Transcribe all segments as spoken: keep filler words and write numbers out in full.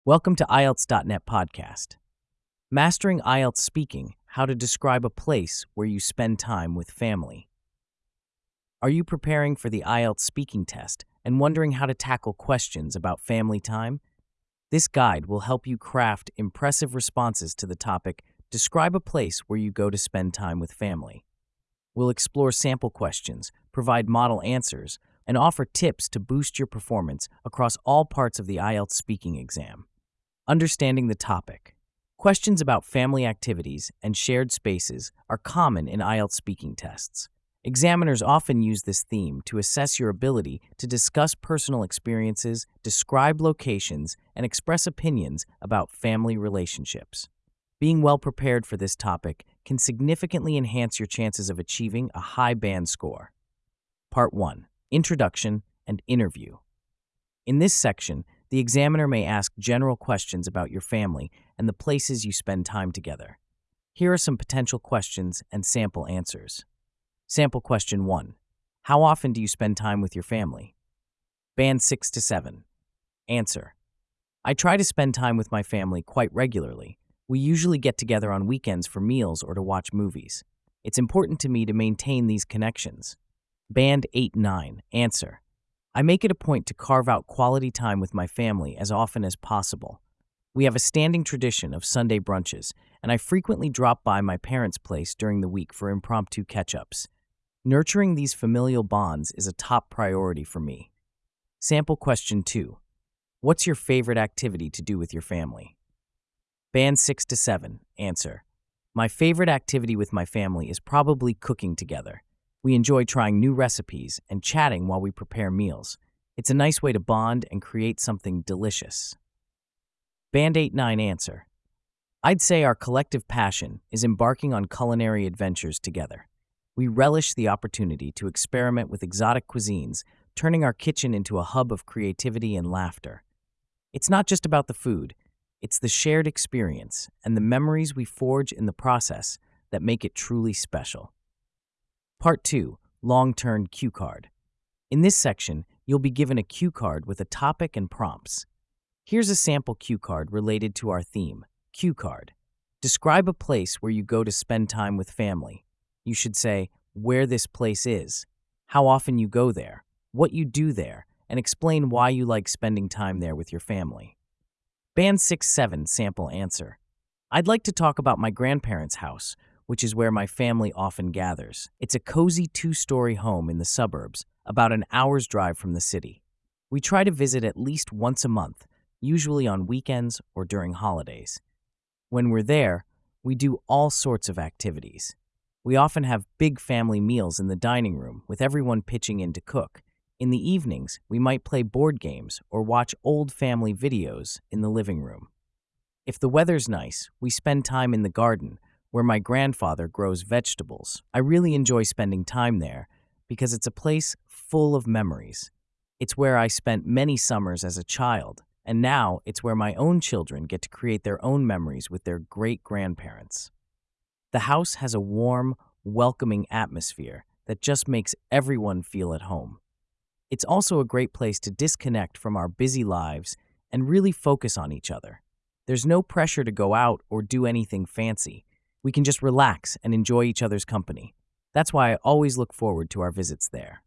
Welcome to I E L T S dot net podcast. Mastering I E L T S Speaking, how to describe a place where you spend time with family. Are you preparing for the I E L T S speaking test and wondering how to tackle questions about family time? This guide will help you craft impressive responses to the topic, describe a place where you go to spend time with family. We'll explore sample questions, provide model answers, and offer tips to boost your performance across all parts of the I E L T S speaking exam. Understanding the topic. Questions about family activities and shared spaces are common in I E L T S speaking tests. Examiners often use this theme to assess your ability to discuss personal experiences, describe locations, and express opinions about family relationships. Being well prepared for this topic can significantly enhance your chances of achieving a high band score. Part one. Introduction and Interview. In this section, the examiner may ask general questions about your family and the places you spend time together. Here are some potential questions and sample answers. Sample question one. How often do you spend time with your family? Band six to seven. Answer. I try to spend time with my family quite regularly. We usually get together on weekends for meals or to watch movies. It's important to me to maintain these connections. Band eight nine. Answer. I make it a point to carve out quality time with my family as often as possible. We have a standing tradition of Sunday brunches, and I frequently drop by my parents' place during the week for impromptu catch-ups. Nurturing these familial bonds is a top priority for me. Sample question two. What's your favorite activity to do with your family? Band six to seven. Answer. My favorite activity with my family is probably cooking together. We enjoy trying new recipes and chatting while we prepare meals. It's a nice way to bond and create something delicious. Band eight nine. Answer. I'd say our collective passion is embarking on culinary adventures together. We relish the opportunity to experiment with exotic cuisines, turning our kitchen into a hub of creativity and laughter. It's not just about the food, it's the shared experience and the memories we forge in the process that make it truly special. Part two. Long-term cue card. In this section, you'll be given a cue card with a topic and prompts. Here's a sample cue card related to our theme. Cue card. Describe a place where you go to spend time with family. You should say where this place is, how often you go there, what you do there, and explain why you like spending time there with your family. Band six seven. Sample answer. I'd like to talk about my grandparents' house, which is where my family often gathers. It's a cozy two-story home in the suburbs, about an hour's drive from the city. We try to visit at least once a month, usually on weekends or during holidays. When we're there, we do all sorts of activities. We often have big family meals in the dining room, with everyone pitching in to cook. In the evenings, we might play board games or watch old family videos in the living room. If the weather's nice, we spend time in the garden, where my grandfather grows vegetables. I really enjoy spending time there because it's a place full of memories. It's where I spent many summers as a child, and now it's where my own children get to create their own memories with their great-grandparents. The house has a warm, welcoming atmosphere that just makes everyone feel at home. It's also a great place to disconnect from our busy lives and really focus on each other. There's no pressure to go out or do anything fancy. We can just relax and enjoy each other's company. That's why I always look forward to our visits there.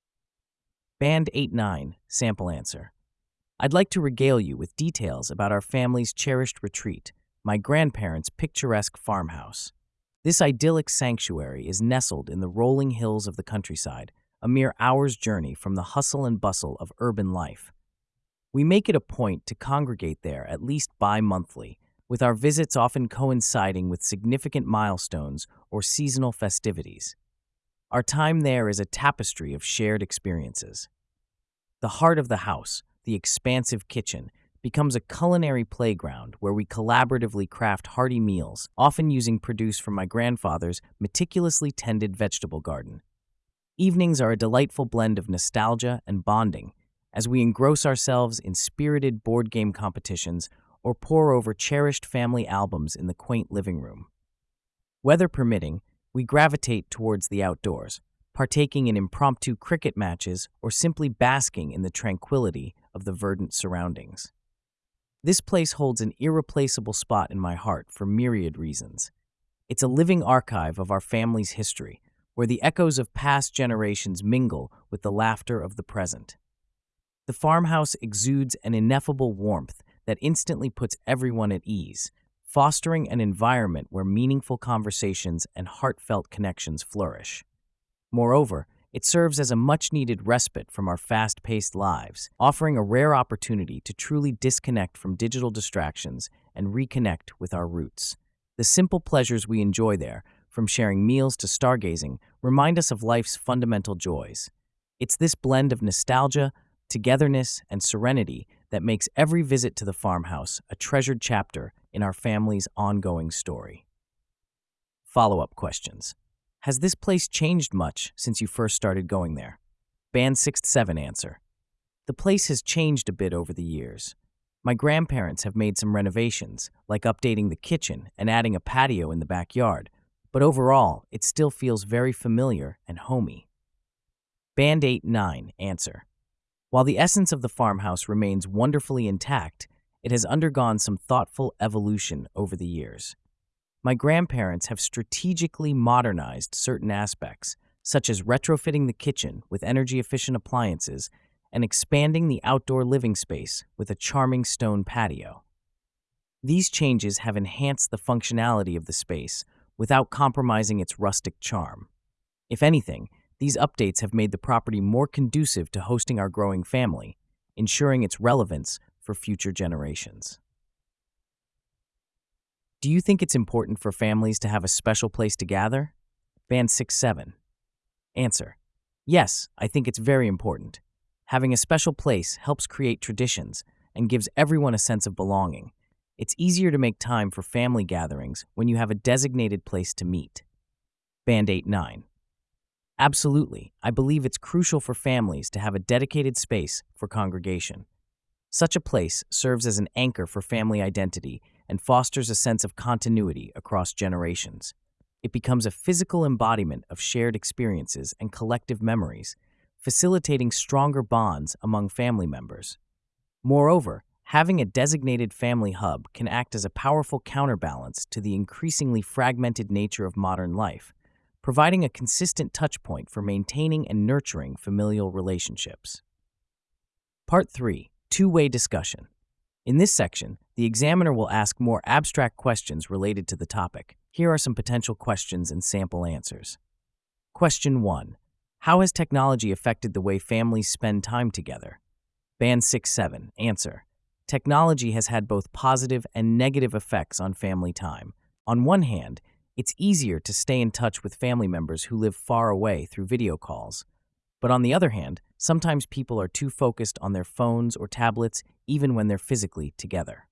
Band eight nine. Sample answer. I'd like to regale you with details about our family's cherished retreat, my grandparents' picturesque farmhouse. This idyllic sanctuary is nestled in the rolling hills of the countryside, a mere hour's journey from the hustle and bustle of urban life. We make it a point to congregate there at least bi-monthly, with our visits often coinciding with significant milestones or seasonal festivities. Our time there is a tapestry of shared experiences. The heart of the house, the expansive kitchen, becomes a culinary playground where we collaboratively craft hearty meals, often using produce from my grandfather's meticulously tended vegetable garden. Evenings are a delightful blend of nostalgia and bonding, as we engross ourselves in spirited board game competitions or pore over cherished family albums in the quaint living room. Weather permitting, we gravitate towards the outdoors, partaking in impromptu cricket matches or simply basking in the tranquility of the verdant surroundings. This place holds an irreplaceable spot in my heart for myriad reasons. It's a living archive of our family's history, where the echoes of past generations mingle with the laughter of the present. The farmhouse exudes an ineffable warmth that instantly puts everyone at ease, fostering an environment where meaningful conversations and heartfelt connections flourish. Moreover, it serves as a much-needed respite from our fast-paced lives, offering a rare opportunity to truly disconnect from digital distractions and reconnect with our roots. The simple pleasures we enjoy there, from sharing meals to stargazing, remind us of life's fundamental joys. It's this blend of nostalgia, togetherness, and serenity that makes every visit to the farmhouse a treasured chapter in our family's ongoing story. Follow-up questions. Has this place changed much since you first started going there? Band six seven answer. The place has changed a bit over the years. My grandparents have made some renovations, like updating the kitchen and adding a patio in the backyard, but overall, it still feels very familiar and homey. Band eight nine answer. While the essence of the farmhouse remains wonderfully intact, it has undergone some thoughtful evolution over the years. My grandparents have strategically modernized certain aspects, such as retrofitting the kitchen with energy-efficient appliances and expanding the outdoor living space with a charming stone patio. These changes have enhanced the functionality of the space without compromising its rustic charm. If anything, these updates have made the property more conducive to hosting our growing family, ensuring its relevance for future generations. Do you think it's important for families to have a special place to gather? Band six seven. Answer. Yes, I think it's very important. Having a special place helps create traditions and gives everyone a sense of belonging. It's easier to make time for family gatherings when you have a designated place to meet. Band eight nine. Absolutely, I believe it's crucial for families to have a dedicated space for congregation. Such a place serves as an anchor for family identity and fosters a sense of continuity across generations. It becomes a physical embodiment of shared experiences and collective memories, facilitating stronger bonds among family members. Moreover, having a designated family hub can act as a powerful counterbalance to the increasingly fragmented nature of modern life, providing a consistent touchpoint for maintaining and nurturing familial relationships. Part three. Two-way discussion. In this section, the examiner will ask more abstract questions related to the topic. Here are some potential questions and sample answers. Question one. How has technology affected the way families spend time together? Band six seven. Answer. Technology has had both positive and negative effects on family time. On one hand, it's easier to stay in touch with family members who live far away through video calls. But on the other hand, sometimes people are too focused on their phones or tablets even when they're physically together.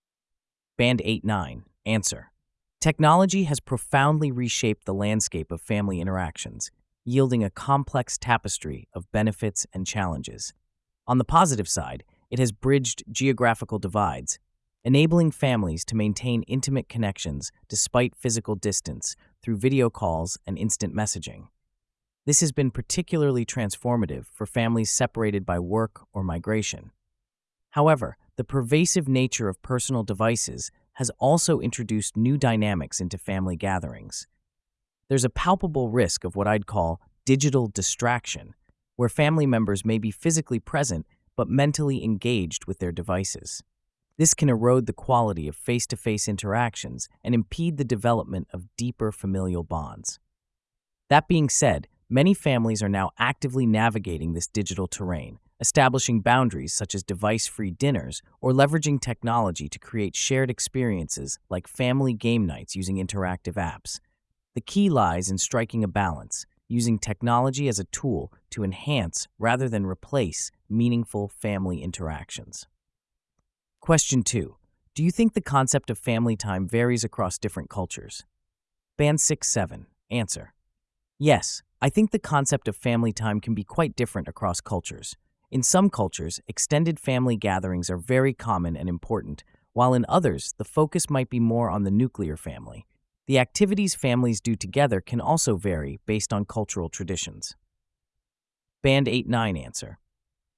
Band eight nine. Answer. Technology has profoundly reshaped the landscape of family interactions, yielding a complex tapestry of benefits and challenges. On the positive side, it has bridged geographical divides, enabling families to maintain intimate connections despite physical distance through video calls and instant messaging. This has been particularly transformative for families separated by work or migration. However, the pervasive nature of personal devices has also introduced new dynamics into family gatherings. There's a palpable risk of what I'd call digital distraction, where family members may be physically present but mentally engaged with their devices. This can erode the quality of face-to-face interactions and impede the development of deeper familial bonds. That being said, many families are now actively navigating this digital terrain, establishing boundaries such as device-free dinners or leveraging technology to create shared experiences like family game nights using interactive apps. The key lies in striking a balance, using technology as a tool to enhance rather than replace meaningful family interactions. Question two. Do you think the concept of family time varies across different cultures? Band six seven. Answer. Yes, I think the concept of family time can be quite different across cultures. In some cultures, extended family gatherings are very common and important, while in others, the focus might be more on the nuclear family. The activities families do together can also vary based on cultural traditions. Band eight nine. Answer.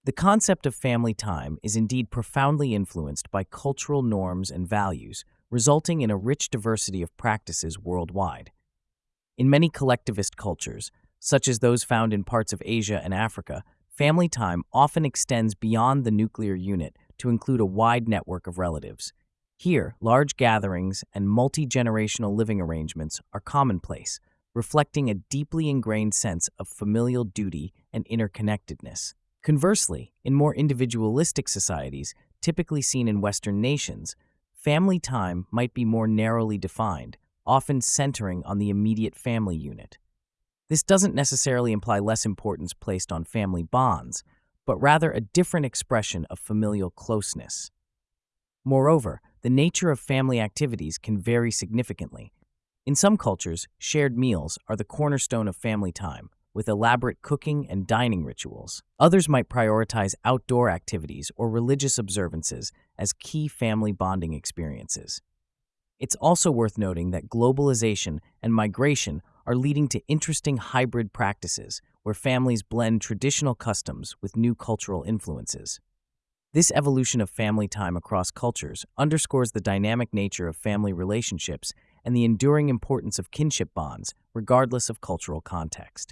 The concept of family time is indeed profoundly influenced by cultural norms and values, resulting in a rich diversity of practices worldwide. In many collectivist cultures, such as those found in parts of Asia and Africa, family time often extends beyond the nuclear unit to include a wide network of relatives. Here, large gatherings and multi-generational living arrangements are commonplace, reflecting a deeply ingrained sense of familial duty and interconnectedness. Conversely, in more individualistic societies, typically seen in Western nations, family time might be more narrowly defined, often centering on the immediate family unit. This doesn't necessarily imply less importance placed on family bonds, but rather a different expression of familial closeness. Moreover, the nature of family activities can vary significantly. In some cultures, shared meals are the cornerstone of family time, with elaborate cooking and dining rituals. Others might prioritize outdoor activities or religious observances as key family bonding experiences. It's also worth noting that globalization and migration are leading to interesting hybrid practices where families blend traditional customs with new cultural influences. This evolution of family time across cultures underscores the dynamic nature of family relationships and the enduring importance of kinship bonds, regardless of cultural context.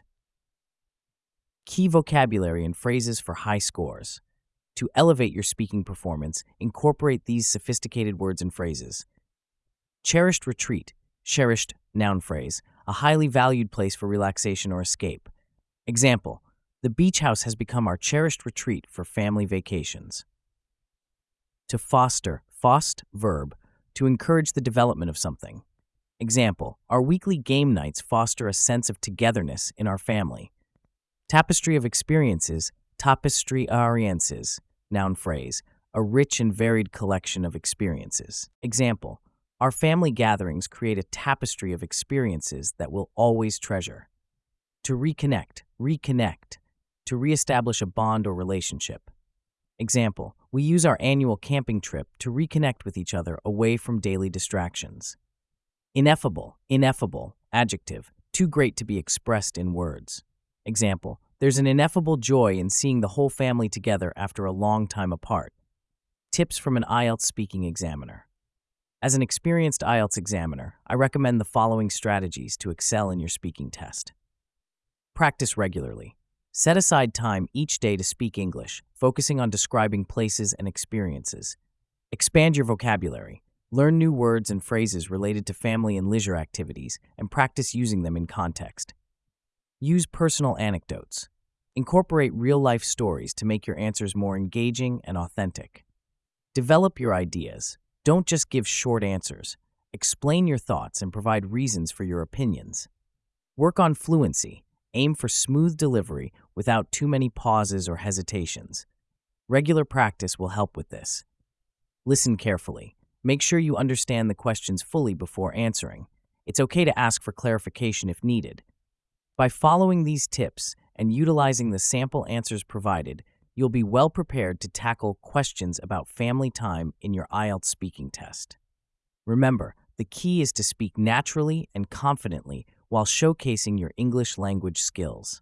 Key vocabulary and phrases for high scores. To elevate your speaking performance, incorporate these sophisticated words and phrases. Cherished retreat, cherished, noun phrase, a highly valued place for relaxation or escape. Example, the beach house has become our cherished retreat for family vacations. To foster, fost, verb, to encourage the development of something. Example, our weekly game nights foster a sense of togetherness in our family. Tapestry of experiences, tapestry arienses, noun phrase, a rich and varied collection of experiences. Example, our family gatherings create a tapestry of experiences that we'll always treasure. To reconnect, reconnect, to reestablish a bond or relationship. Example, we use our annual camping trip to reconnect with each other away from daily distractions. Ineffable, ineffable, adjective, too great to be expressed in words. Example, there's an ineffable joy in seeing the whole family together after a long time apart. Tips from an I E L T S speaking examiner. As an experienced I E L T S examiner, I recommend the following strategies to excel in your speaking test. Practice regularly. Set aside time each day to speak English, focusing on describing places and experiences. Expand your vocabulary. Learn new words and phrases related to family and leisure activities, and practice using them in context. Use personal anecdotes. Incorporate real-life stories to make your answers more engaging and authentic. Develop your ideas. Don't just give short answers. Explain your thoughts and provide reasons for your opinions. Work on fluency. Aim for smooth delivery without too many pauses or hesitations. Regular practice will help with this. Listen carefully. Make sure you understand the questions fully before answering. It's okay to ask for clarification if needed. By following these tips and utilizing the sample answers provided, you'll be well prepared to tackle questions about family time in your I E L T S speaking test. Remember, the key is to speak naturally and confidently while showcasing your English language skills.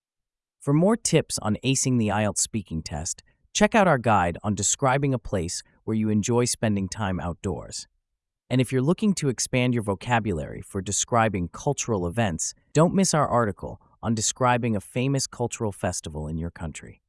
For more tips on acing the I E L T S speaking test, check out our guide on describing a place where you enjoy spending time outdoors. And if you're looking to expand your vocabulary for describing cultural events, don't miss our article on describing a famous cultural festival in your country.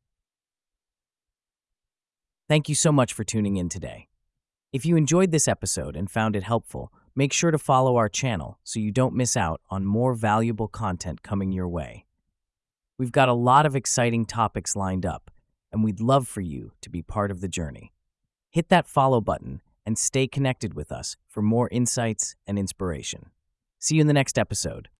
Thank you so much for tuning in today. If you enjoyed this episode and found it helpful, make sure to follow our channel so you don't miss out on more valuable content coming your way. We've got a lot of exciting topics lined up, and we'd love for you to be part of the journey. Hit that follow button and stay connected with us for more insights and inspiration. See you in the next episode.